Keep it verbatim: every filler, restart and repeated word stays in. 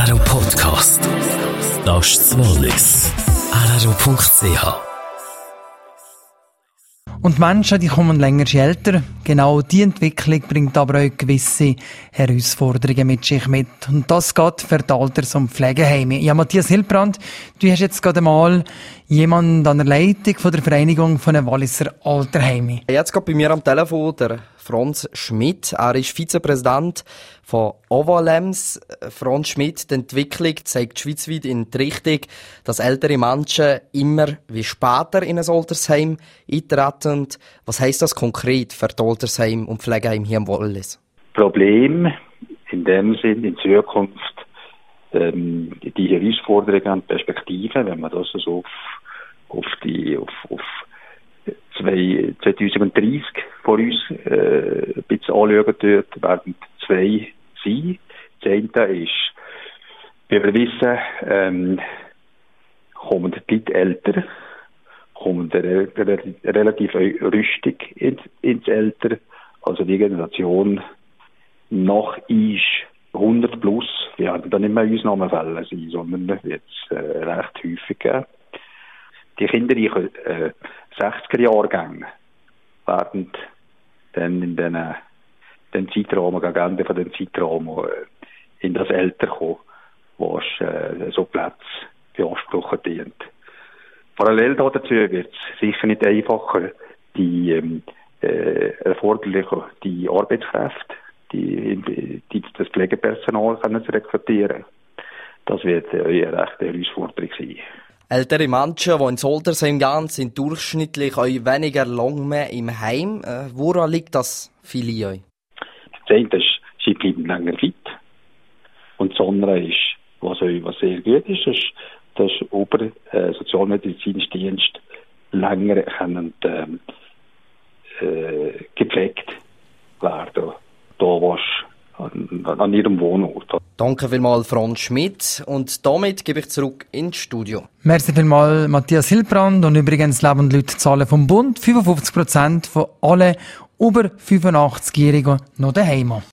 R R O Podcast. Das ist das Wallis. R R O Punkt C H. Und die Menschen, die kommen länger älter. Genau diese Entwicklung bringt aber auch gewisse Herausforderungen mit sich mit. Und das geht für die Alters- und Pflegeheime. Ja, Matthias Hilbrand, du hast jetzt gerade mal jemanden an der Leitung von der Vereinigung von den Walliser Alterheimen. Jetzt geht bei mir am Telefon der Franz Schmidt. Er ist Vizepräsident von Ovalems. Franz Schmidt, die Entwicklung zeigt schweizweit in die Richtung, dass ältere Menschen immer wie später in ein Altersheim eintreten. Was heisst das konkret für die Altersheim und Pflegeheim hier im Wallis? Problem in dem Sinn in Zukunft, ähm, die Herausforderungen und Perspektiven, wenn man das so auf, auf die auf, auf zwanzig dreißig vor uns äh, ein bisschen anschauen dort, werden zwei sein. Das eine ist, wie wir wissen, ähm, kommen die Leute älter, kommen re- re- relativ rüstig ins, ins Alter. Also die Generation nach uns hundert plus, wir werden dann nicht mehr Ausnahmefälle sein, sondern wird es äh, recht häufig geben. Die kinderreichen äh, sechziger-Jahrgänge werden dann in den, den Zeitraum, gegen Ende von den Zeitraum äh, in das Alter kommen, wo es äh, so Plätze beanspruchen dient. Parallel dazu wird es sicher nicht einfacher, die ähm, äh, erforderliche die Arbeitskräfte, die, die das Pflegepersonal können zu rekrutieren. Das wird äh, eine rechte Herausforderung sein. Ältere Menschen, die ins Altersheim gehen, sind durchschnittlich auch weniger lang mehr im Heim. Äh, woran liegt das viele euch? Das eine ist, sie bleiben länger fit. Und das andere ist, was, was sehr gut ist, ist, dass über äh, sozialmedizinische Dienst länger können, ähm, äh, gepflegt werden. Da was an, an ihrem Wohnort. Danke vielmals, Franz Schmidt. Und damit gebe ich zurück ins Studio. Merci vielmals, Matthias Hilbrand. Und übrigens leben die Leute Zahlen vom Bund. fünfundfünfzig Prozent von allen über fünfundachtzig-Jährigen noch daheim.